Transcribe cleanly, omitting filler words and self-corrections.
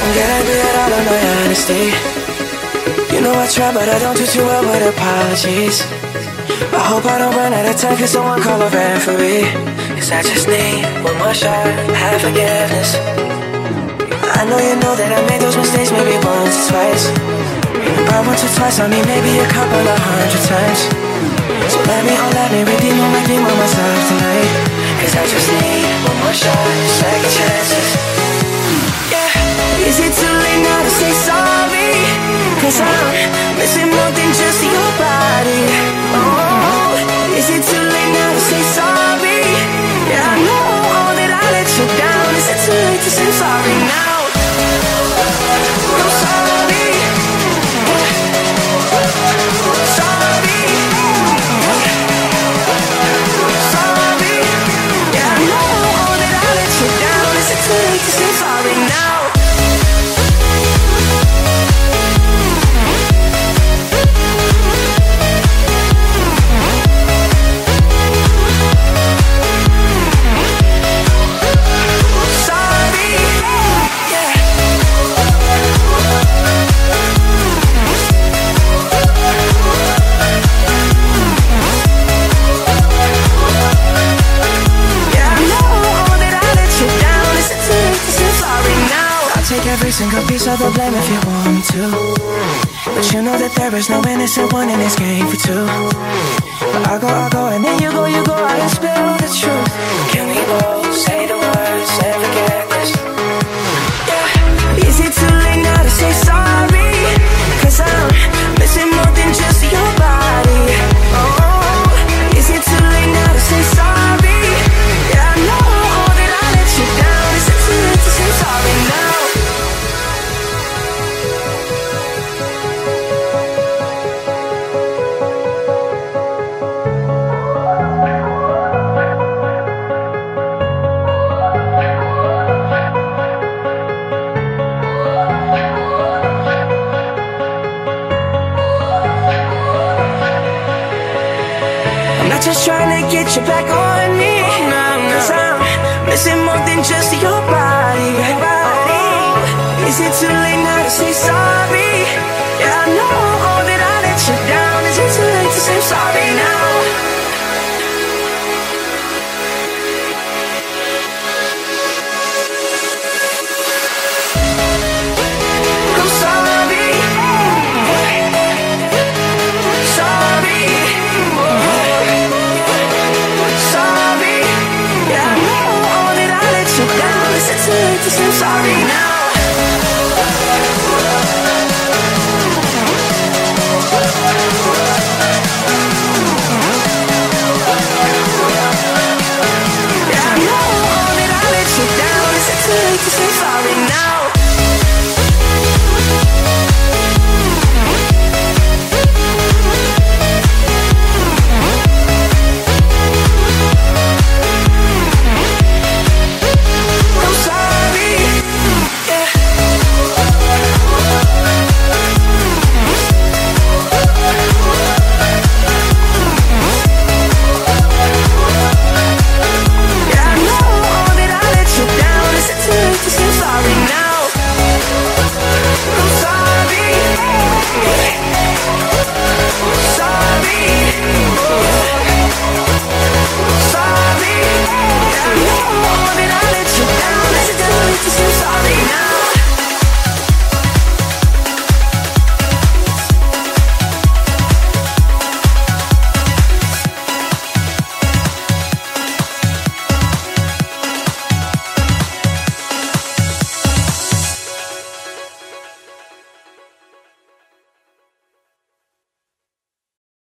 Get angry at all of my honesty. You know I try, but I don't do too well with apologies. I hope I don't run out of time, cause someone call a referee. Cause I just need one more shot, have forgiveness. I know you know that I made those mistakes maybe once or twice. By once or twice, I mean maybe a couple of 100 times. So let me redeem on myself tonight. Cause I just need one more shot, second chances. Yeah, is it too late now to say sorry? Cause I'm missing more than just your body. Oh, is it too late now to say sorry? Yeah, I know that I let you down. Is it too late to say sorry now? I'm sorry. Sorry. Sorry. Yeah, I know that I let you down. Is it too late to say sorry now? Every single piece of the blame if you want me to. But you know that there is no innocent one in this game for two. But I go, and then you go out and spill the truth. Can we both say the words and forget this? Yeah, is it too late now to say sorry? Cause I'm missing more than just your body. Oh, is it too late now to say sorry? Yeah, I know that I let you down. Is it too late to say sorry now? Just trying to get you back on me. Cause I'm missing more than just your body. Is it too late now to say sorry? Yeah, I know that I let you down. Is it too late to say sorry now?